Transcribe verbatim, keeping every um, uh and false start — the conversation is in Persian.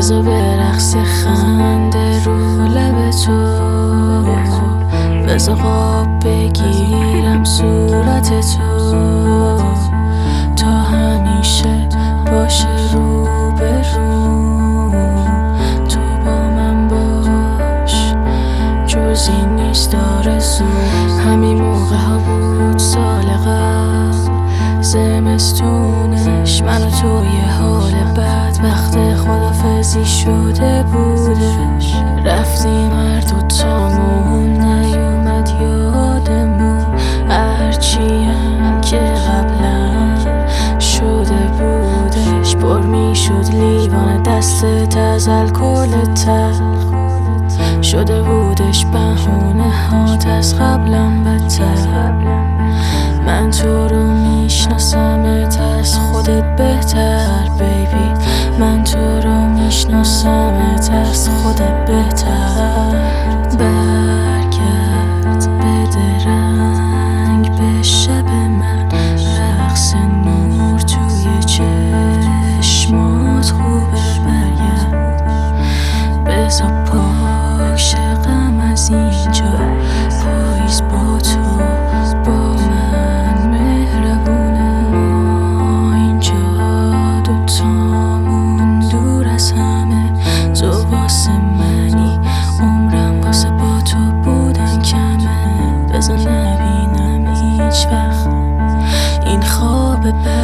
بزا به رقص خنده رو لب تو، بزا قاب بگیرم صورت تو، تا همیشه باشه رو به رو. تو با من باش، جزی نیست آرزو. همین موقع ها بود سال قبل، زمستونش من و تو یه حال بد، وقت خدافزی شده بودش. رفتیم هر دوتامون، نیومد یادمون هرچی هم که قبلا شده بودش. پر میشد لیوان دستت از الکل تلخ، شده بودش بهونه هات از قبلم بدتر. من تو رو میشناسمت از خودت بهتر بیبی، من تو رو میشناسمت از خودت بهتر. برگرد بده رنگ به شب من، رقص نور توی چشمات خوبه. برگرد بزا پاک شقم از اینجا، پاییز با تو با من مهربونه. ما اینجا دوتامون دور از همه، تو واسه منی عمرم واسه با تو بودن کمه. بزا نبینم هیچ وقت این خواب بد